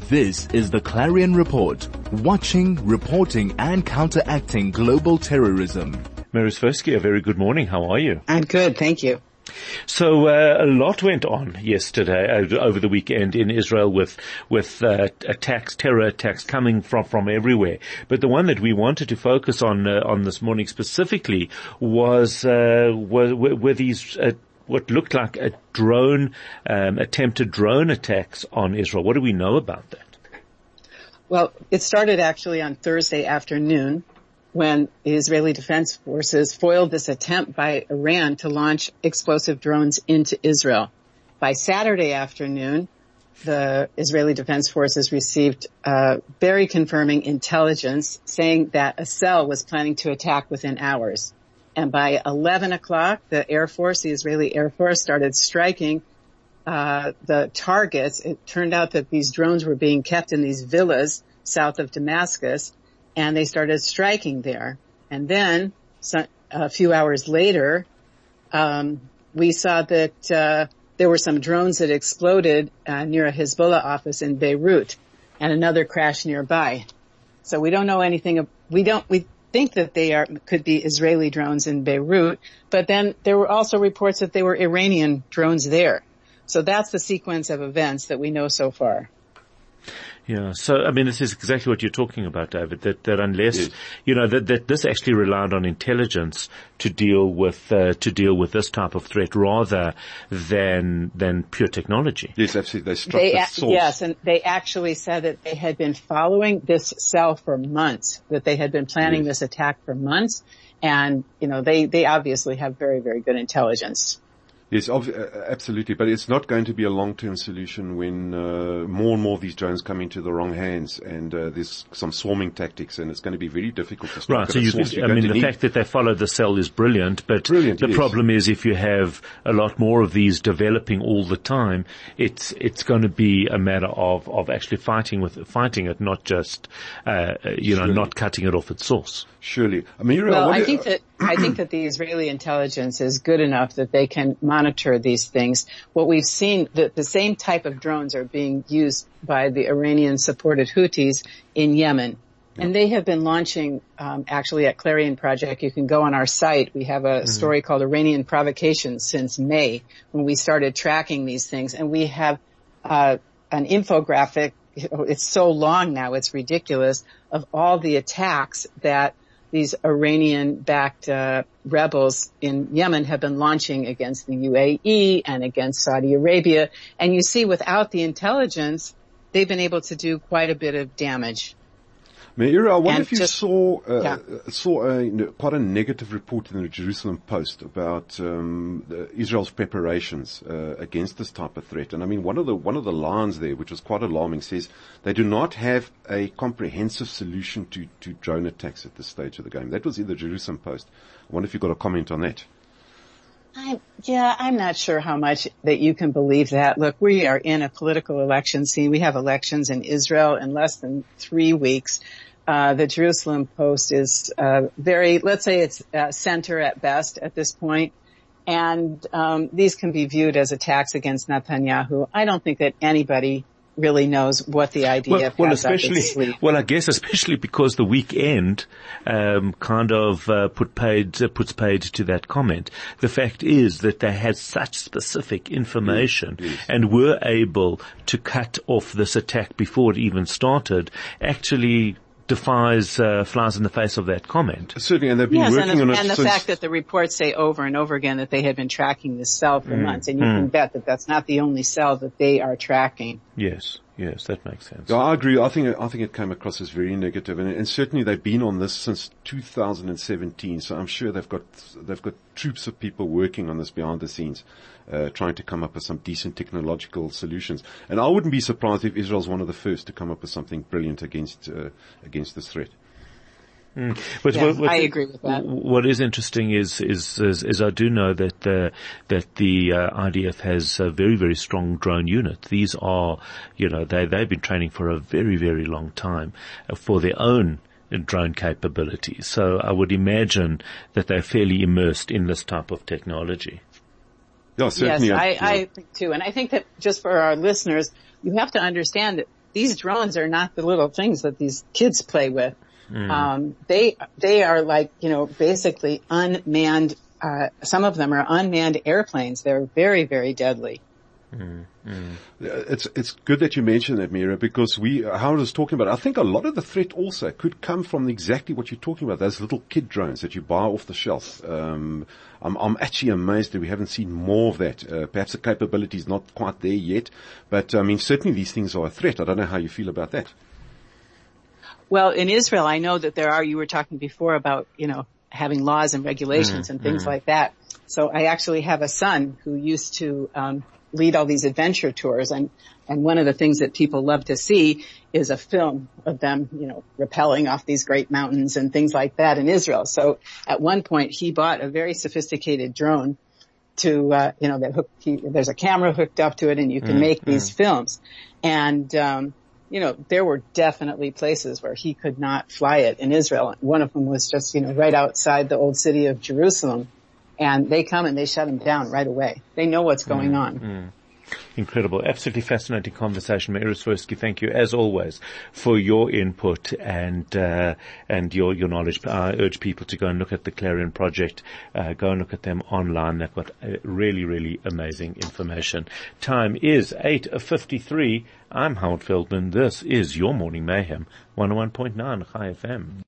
This is the Clarion Report, watching, reporting and counteracting global terrorism. Mary Svirsky, a very good morning. How are you? I'm good, thank you. So a lot went on yesterday, over the weekend in Israel with attacks, terror attacks coming from everywhere. But the one that we wanted to focus on this morning specifically were these what looked like a attempted drone attacks on Israel. What do we know about that? Well, it started actually on Thursday afternoon when the Israeli Defense Forces foiled this attempt by Iran to launch explosive drones into Israel. By Saturday afternoon, the Israeli Defense Forces received very confirming intelligence saying that a cell was planning to attack within hours. And by 11 o'clock, the Israeli Air Force started striking the targets. It turned out that these drones were being kept in these villas south of Damascus, and they started striking there. And then a few hours later, we saw that there were some drones that exploded near a Hezbollah office in Beirut, and another crash nearby. So we don't know anything. We think that could be Israeli drones in Beirut, but then there were also reports that they were Iranian drones there. So that's the sequence of events that we know so far. Yeah, so I mean, this is exactly what you're talking about, David. That unless that this actually relied on intelligence to deal with this type of threat rather than pure technology. Yes, absolutely. They struck the source. Yes, and they actually said that they had been following this cell for months. That they had been planning this attack for months, and they obviously have very, very good intelligence. Yes, absolutely, but it's not going to be a long-term solution when more and more of these drones come into the wrong hands, and there's some swarming tactics, and it's going to be very difficult to stop. Right, so the fact that they follow the cell is brilliant, but the problem is if you have a lot more of these developing all the time, it's going to be a matter of actually fighting it, not just not cutting it off its source. Surely, I think that the Israeli intelligence is good enough that they can monitor these things. What we've seen, the same type of drones are being used by the Iranian-supported Houthis in Yemen. Yeah. And they have been launching, actually at Clarion Project. You can go on our site. We have a story called Iranian Provocations since May when we started tracking these things. And we have an infographic. It's so long now, it's ridiculous, of all the attacks that these Iranian-backed rebels in Yemen have been launching against the UAE and against Saudi Arabia. And you see, without the intelligence, they've been able to do quite a bit of damage. Meira, I wonder if you saw quite a negative report in the Jerusalem Post about Israel's preparations against this type of threat. And I mean, one of the lines there, which was quite alarming, says they do not have a comprehensive solution to drone attacks at this stage of the game. That was in the Jerusalem Post. I wonder if you've got a comment on that. I'm not sure how much that you can believe that. Look, we are in a political election scene. We have elections in Israel in less than 3 weeks. The Jerusalem Post is let's say it's center at best at this point. And these can be viewed as attacks against Netanyahu. I don't think that anybody really knows what the idea has up its sleeve. Well, I guess especially because the weekend puts paid to that comment. The fact is that they had such specific information and were able to cut off this attack before it even started, actually defies, flies in the face of that comment. Certainly, and they've been working on it and the fact that the reports say over and over again that they had been tracking this cell for months, and you can bet that that's not the only cell that they are tracking. Yes, that makes sense. Yeah, I agree. I think it came across as very negative, and certainly they've been on this since 2017. So I'm sure they've got troops of people working on this behind the scenes, trying to come up with some decent technological solutions. And I wouldn't be surprised if Israel's one of the first to come up with something brilliant against this threat. But I agree with that. What is interesting is I do know that the IDF has a very, very strong drone unit. These are, they've been training for a very, very long time for their own drone capabilities. So I would imagine that they're fairly immersed in this type of technology. Yeah, certainly. Yes, I think too. And I think that just for our listeners, you have to understand that these drones are not the little things that these kids play with. They are like, basically unmanned, some of them are unmanned airplanes. They're very, very deadly. It's good that you mentioned that, Mira, because Howard was talking about, I think a lot of the threat also could come from exactly what you're talking about, those little kid drones that you buy off the shelf. I'm actually amazed that we haven't seen more of that. Perhaps the capability is not quite there yet, but certainly these things are a threat. I don't know how you feel about that. Well, in Israel, I know that you were talking before about, having laws and regulations and things like that. So I actually have a son who used to, lead all these adventure tours, and one of the things that people love to see is a film of them, rappelling off these great mountains and things like that in Israel. So at one point he bought a very sophisticated drone to, there's a camera hooked up to it and you can make these films. And, there were definitely places where he could not fly it in Israel. One of them was just, right outside the old city of Jerusalem. And they come and they shut him down right away. They know what's going on. Incredible. Absolutely fascinating conversation. Meira Swirsky, thank you as always for your input and your knowledge. I urge people to go and look at the Clarion Project. Go and look at them online. They've got really, really amazing information. Time is 8:53. I'm Howard Feldman. This is your Morning Mayhem, 101.9 Chai FM.